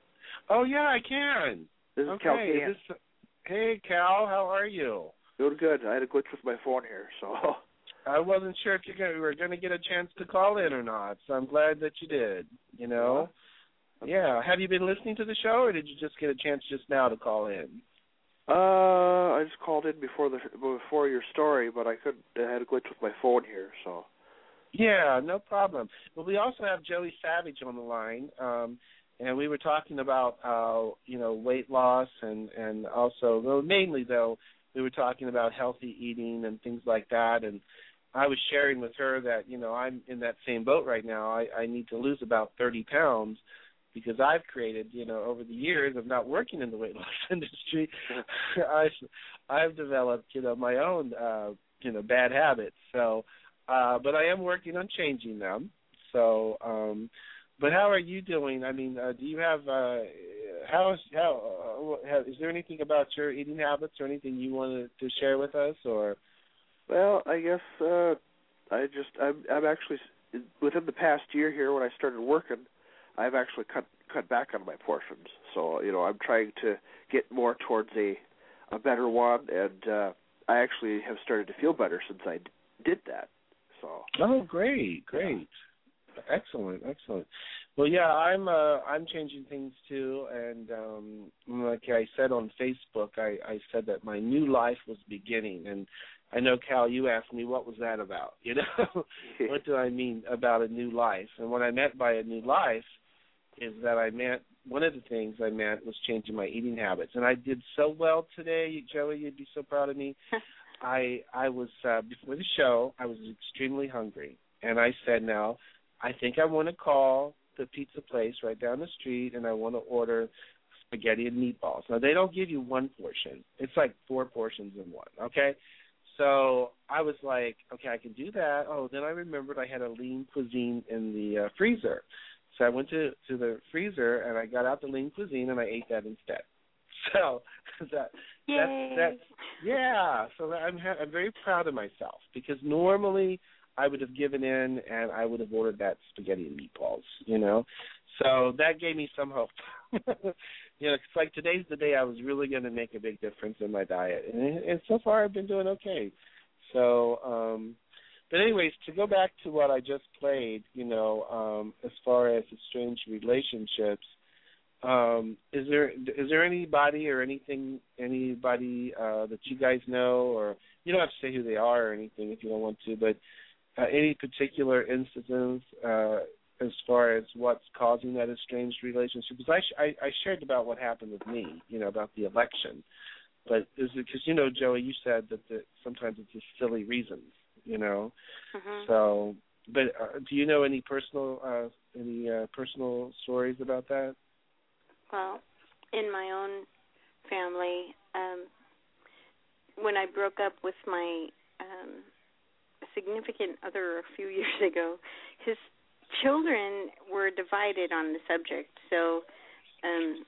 Oh, yeah, I can. This is okay. Cal Cahan. Is this, hey, Cal, how are you? Doing good. I had a glitch with my phone here, so. I wasn't sure if you gonna, were going to get a chance to call in or not, so I'm glad that you did, you know? Yeah. Have you been listening to the show, or did you just get a chance just now to call in? Uh, I just called in before the before your story, but I couldn't. I had a glitch with my phone here, so. Yeah, no problem. Well, we also have Joey Savage on the line, um, and we were talking about, uh, you know, weight loss, and, and also, well, mainly, though, we were talking about healthy eating and things like that, and I was sharing with her that, you know, I'm in that same boat right now. I, I need to lose about thirty pounds because I've created, you know, over the years of not working in the weight loss industry, I've, I've developed, you know, my own, uh, you know, bad habits. So, uh, but I am working on changing them. So, um, but how are you doing? I mean, uh, do you have, uh, how is, how, uh, have, is there anything about your eating habits or anything you wanted to share with us, or? Well, I guess, uh, I just, I'm, I'm actually, within the past year here when I started working, I've actually cut cut back on my portions. So, you know, I'm trying to get more towards a a better one, and uh, I actually have started to feel better since I d- did that. So. Oh, great, great, yeah. excellent, excellent. Well, yeah, I'm uh, I'm changing things too, and um, like I said on Facebook, I, I said that my new life was beginning, and I know, Cal, you asked me what was that about. You know, what do I mean about a new life? And what I meant by a new life is that I meant, one of the things I meant was changing my eating habits. And I did so well today, Joey, you'd be so proud of me. I I was, uh, before the show, I was extremely hungry. And I said, now, I think I want to call the pizza place right down the street, and I want to order spaghetti and meatballs. Now, they don't give you one portion. It's like four portions in one, okay? So I was like, okay, I can do that. Oh, then I remembered I had a Lean Cuisine in the uh, freezer. So I went to, to the freezer, and I got out the Lean Cuisine, and I ate that instead. So that, Yay. that's, that's, yeah, so I'm, ha- I'm very proud of myself, because normally I would have given in, and I would have ordered that spaghetti and meatballs, you know. So that gave me some hope. You know, it's like today's the day I was really going to make a big difference in my diet. And, and so far I've been doing okay. So, um, but anyways, to go back to what I just played, you know, um, as far as estranged relationships, um, is there is there anybody or anything, anybody uh, that you guys know, or you don't have to say who they are or anything if you don't want to, but uh, any particular instances uh, as far as what's causing that estranged relationship. Because I, sh- I I shared about what happened with me, you know, about the election. But is it because, you know, Joey, you said that the, sometimes it's just silly reasons, you know. Mm-hmm. So, but uh, do you know any personal uh, any uh, personal stories about that? Well, in my own family, um, when I broke up with my um, significant other a few years ago, his children were divided on the subject. So, um,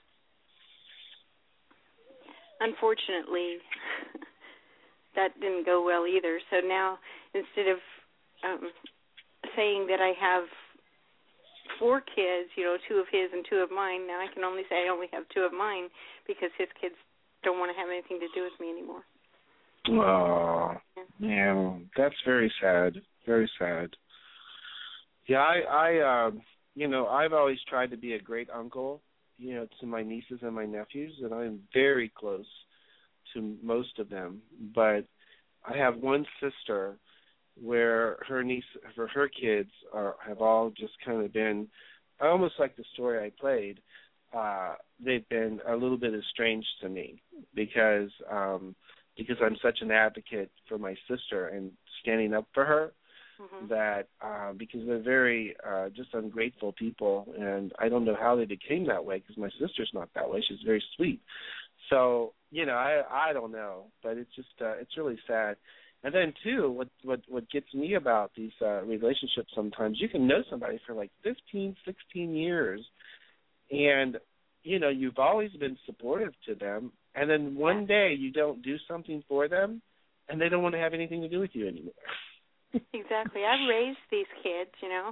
unfortunately, that didn't go well either. So now, instead of um, saying that I have four kids, you know, two of his and two of mine, now I can only say I only have two of mine because his kids don't want to have anything to do with me anymore. Oh, yeah, yeah, that's very sad. Very sad. Yeah, I, I, uh, you know, I've always tried to be a great uncle, you know, to my nieces and my nephews, and I'm very close to most of them. But I have one sister where her niece, for her kids, are have all just kind of been, almost like the story I played. Uh, they've been a little bit estranged to me because um, because I'm such an advocate for my sister and standing up for her. Mm-hmm. That uh, because they're very uh, just ungrateful people, and I don't know how they became that way because my sister's not that way. She's very sweet. So, you know, I I don't know, but it's just uh, it's really sad. And then too, what what what gets me about these uh, relationships sometimes, you can know somebody for like fifteen, sixteen years, and you know you've always been supportive to them, and then one day you don't do something for them, and they don't want to have anything to do with you anymore. Exactly. I've raised these kids, you know.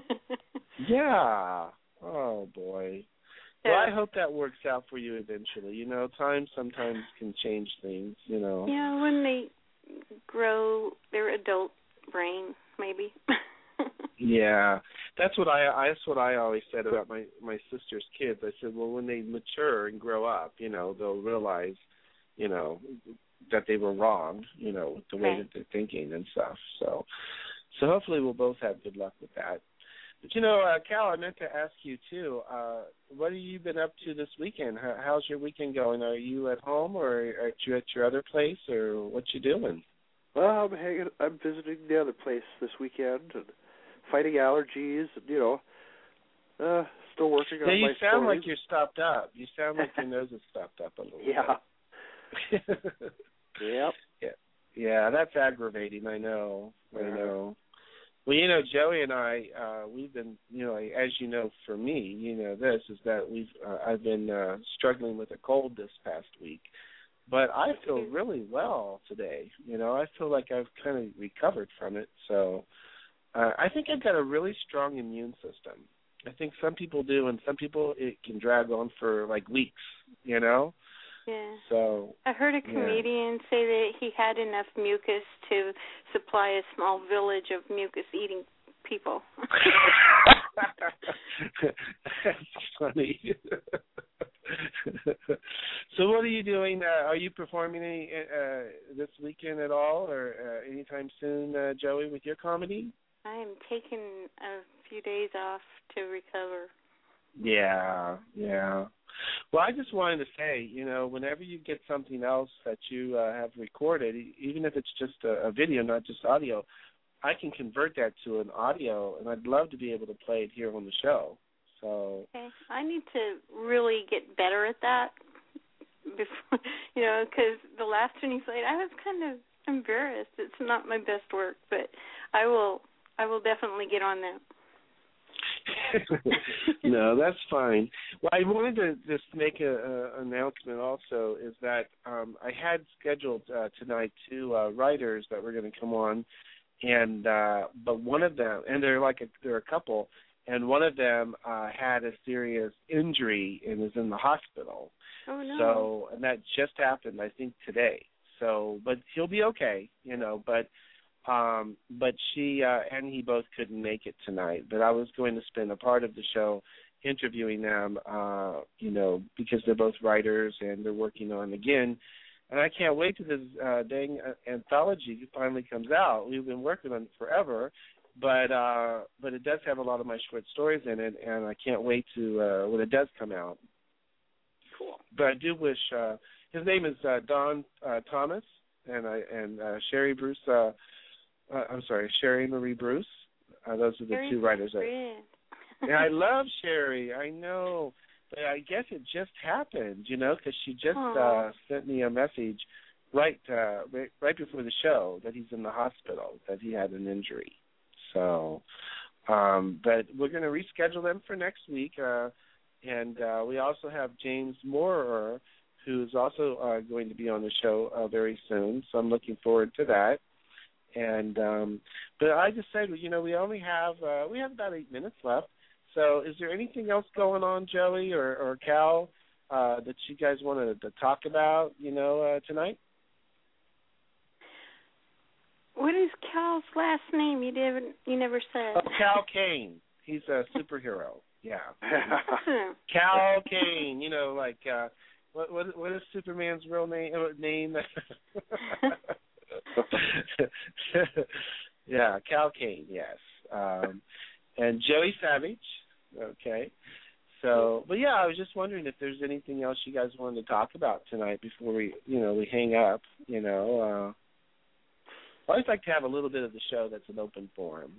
Yeah. Oh, boy. Well, I hope that works out for you eventually. You know, time sometimes can change things, you know. Yeah, when they grow their adult brain, maybe. Yeah. That's what I that's what I always said about my, my sister's kids. I said, well, when they mature and grow up, you know, they'll realize, you know, that they were wrong, you know, with the way right. that they're thinking and stuff. So, so hopefully we'll both have good luck with that. But, you know, uh, Cal, I meant to ask you, too, uh, what have you been up to this weekend? How, how's your weekend going? Are you at home or are you at your other place or what you doing? Well, I'm hanging, I'm visiting the other place this weekend and fighting allergies and, you know, uh, still working on yeah, you my sound stories. like you're stopped up. You sound like your nose is stopped up a little yeah. bit. Yep. Yeah. Yeah, that's aggravating, I know. I know. Well, you know, Joey and I, uh, we've been, you know, as you know, for me, you know, this is that we've, uh, I've been uh, struggling with a cold this past week, but I feel really well today. You know, I feel like I've kind of recovered from it. So uh, I think I've got a really strong immune system. I think some people do, and some people it can drag on for like weeks. You know. Yeah. So I heard a comedian yeah. say that he had enough mucus to supply a small village of mucus-eating people. That's funny. So what are you doing? Uh, are you performing any, uh, this weekend at all or uh, anytime soon, uh, Joey, with your comedy? I am taking a few days off to recover. Yeah, yeah. Well, I just wanted to say, you know, whenever you get something else that you uh, have recorded, even if it's just a, a video, not just audio, I can convert that to an audio, and I'd love to be able to play it here on the show. So okay. I need to really get better at that, before, you know, because the last one you played, I was kind of embarrassed. It's not my best work, but I will, I will definitely get on that. No, that's fine. Well, I wanted to just make a, a announcement also is that um, I had scheduled uh, tonight two uh, writers that were going to come on, and uh, but one of them, and they're like a, they're a couple, and one of them uh, had a serious injury and is in the hospital. Oh no! So and that just happened, I think, today. So, but he'll be okay, you know, but. Um, but she uh, and he both couldn't make it tonight. But I was going to spend a part of the show interviewing them, uh, you know, because they're both writers and they're working on again. And I can't wait till this uh, dang uh, anthology finally comes out. We've been working on it forever, but uh, but it does have a lot of my short stories in it, and I can't wait to uh, when it does come out. Cool. But I do wish uh, his name is uh, Don uh, Thomas, and I and uh, Sherry Bruce. Uh, uh, I'm sorry, Sherry Marie Bruce. Uh, those are the Sherry two writers. That, Bruce. yeah, I love Sherry. I know, but I guess it just happened, you know, because she just uh, sent me a message right, uh, right right before the show that he's in the hospital, that he had an injury. So, um, but we're going to reschedule them for next week, uh, and uh, we also have James Moorer, who's also uh, going to be on the show uh, very soon. So I'm looking forward to that. And um, but I just said, you know, we only have uh, we have about eight minutes left. So is there anything else going on, Joey or, or Cal, uh, that you guys wanted to talk about, you know, uh, tonight? What is Cal's last name? You didn't. You never said. Oh, Cal Kane. He's a superhero. Yeah. Cal Kane. You know, like uh, what what what is Superman's real name? Name. Yeah, Cal Kane. Yes. Um, and Joey Savage. Okay. So, but yeah, I was just wondering if there's anything else you guys wanted to talk about tonight before we, you know, we hang up. You know. Uh, I always like to have a little bit of the show that's an open forum.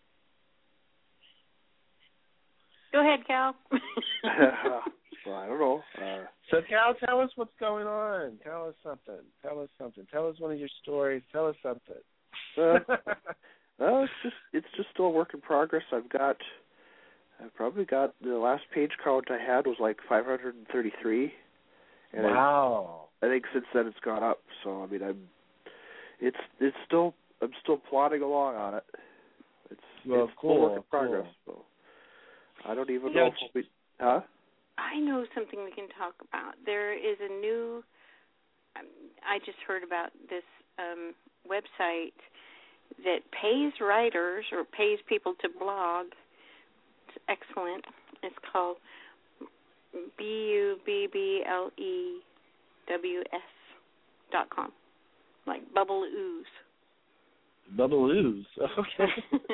Go ahead, Cal. Well, I don't know. Uh, so, Cal, tell us what's going on. Tell us something. Tell us something. Tell us one of your stories. Tell us something. Uh, well, it's just it's just still a work in progress. I've got, I've probably got the last page count I had was like five hundred thirty-three. And wow. I, I think since then it's gone up. So I mean, I'm. It's it's still I'm still plodding along on it. It's well, it's cool, still work in progress. Cool. So I don't even yeah, know if we'll be, huh? I know something we can talk about. There is a new. Um, I just heard about this um, website that pays writers or pays people to blog. It's excellent. It's called B U B B L E W S dot com. Like Bubble Ooze. Bubble Ooze. Okay.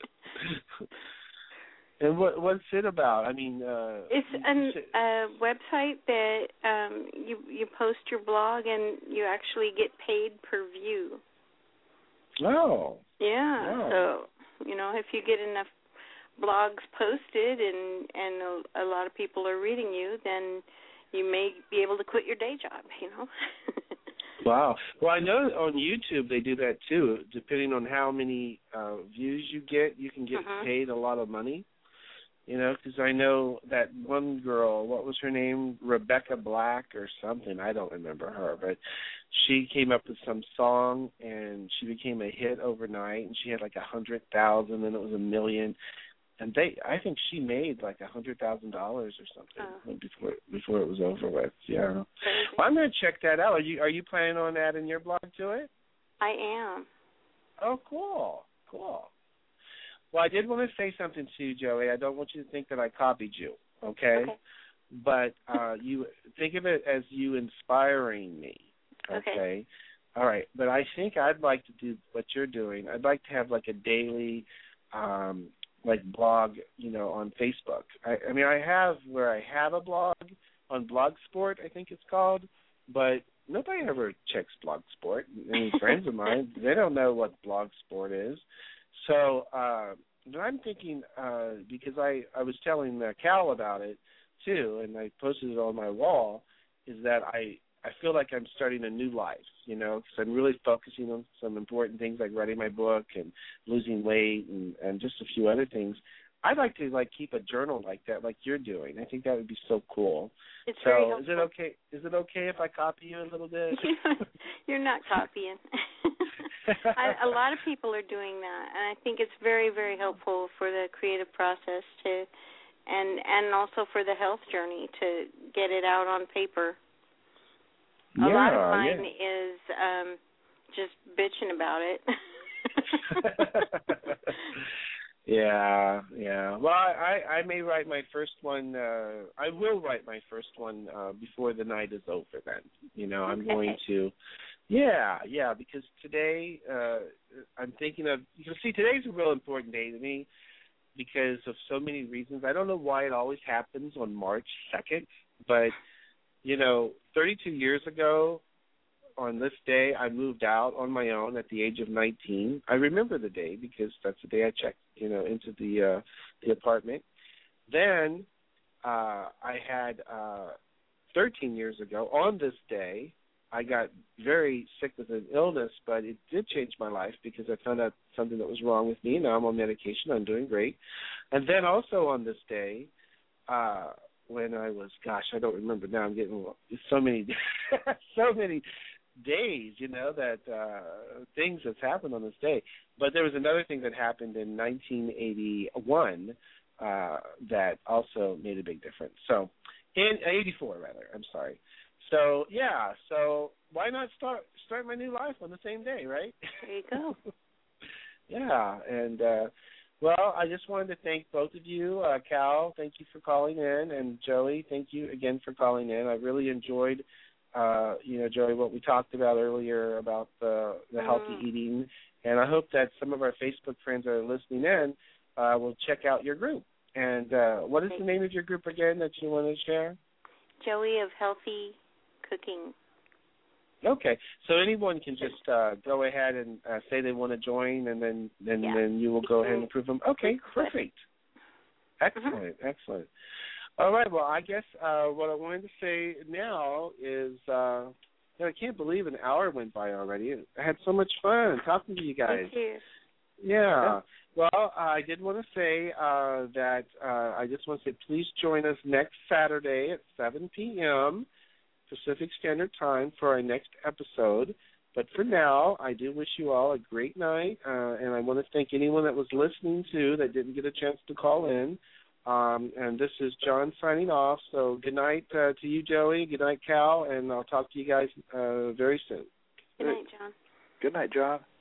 And what what's it about? I mean, uh, it's a uh, website that um, you you post your blog and you actually get paid per view. Oh. Yeah. Wow. So you know, if you get enough blogs posted and and a, a lot of people are reading you, then you may be able to quit your day job. You know. Wow. Well, I know on YouTube they do that too. Depending on how many uh, views you get, you can get uh-huh. paid a lot of money. You know, because I know that one girl, what was her name? Rebecca Black or something. I don't remember her, but she came up with some song and she became a hit overnight. And she had like a hundred thousand, and it was a million. And they, I think she made like a hundred thousand dollars or something oh. before before it was over with. Yeah. Well, I'm gonna check that out. Are you are you planning on adding your blog to it? I am. Oh, cool, cool. Well, I did want to say something to you, Joey. I don't want you to think that I copied you, okay? Okay. But uh, you think of it as you inspiring me, okay? okay? All right. But I think I'd like to do what you're doing. I'd like to have like a daily, um, like blog, you know, on Facebook. I, I mean, I have where I have a blog on Blogsport, I think it's called, but nobody ever checks Blogsport. Any friends of mine, they don't know what Blogsport is. So uh, what I'm thinking, uh, because I, I was telling uh, Cal about it too, and I posted it on my wall, is that I, I feel like I'm starting a new life, you know, because I'm really focusing on some important things like writing my book and losing weight and, and just a few other things. I'd like to like keep a journal like that, like you're doing. I think that would be so cool. It's so very is it okay? Is it okay if I copy you a little bit? You're not copying. I, a lot of people are doing that, and I think it's very, very helpful for the creative process to, and and also for the health journey to get it out on paper. Yeah, a lot of mine yeah. is um, just bitching about it. Yeah, yeah. Well, I, I may write my first one. Uh, I will write my first one uh, before the night is over. Then, you know, I'm okay. going to. Yeah, yeah. Because today uh, I'm thinking of, you see, today's a real important day to me because of so many reasons. I don't know why it always happens on March second, but, you know, thirty-two years ago on this day, I moved out on my own at the age of nineteen. I remember the day because that's the day I checked, you know, into the uh, the apartment. Then uh, I had uh, thirteen years ago on this day, I got very sick with an illness, but it did change my life because I found out something that was wrong with me. Now I'm on medication. I'm doing great. And then also on this day, uh, when I was, gosh, I don't remember now. I'm getting so many, so many days, you know, that uh, things that's happened on this day. But there was another thing that happened in nineteen eighty-one uh, that also made a big difference. So, in eighty-four, rather. I'm sorry. So, yeah, so why not start start my new life on the same day, right? There you go. Yeah, and, uh, well, I just wanted to thank both of you. Uh, Cal, thank you for calling in, and Joey, thank you again for calling in. I really enjoyed, uh, you know, Joey, what we talked about earlier about the, the mm. healthy eating, and I hope that some of our Facebook friends that are listening in uh, will check out your group. And uh, what is the name of your group again that you want to share? Joey of Healthy Cooking. Okay, so anyone can just uh, go ahead and uh, say they want to join, and then then, yeah. then you will go ahead and approve them. Okay, perfect. Excellent, mm-hmm. excellent. All right, well, I guess uh, what I wanted to say now is uh, I can't believe an hour went by already. I had so much fun talking to you guys. Thank you. Yeah. Well, I did want to say uh, that uh, I just want to say please join us next Saturday at seven p.m. Pacific Standard Time for our next episode. But for now, I do wish you all a great night, uh, and I want to thank anyone that was listening to that didn't get a chance to call in. Um, and this is John signing off. So good night uh, to you, Joey. Good night, Cal, and I'll talk to you guys uh, very soon. Good night, John. Good night, John.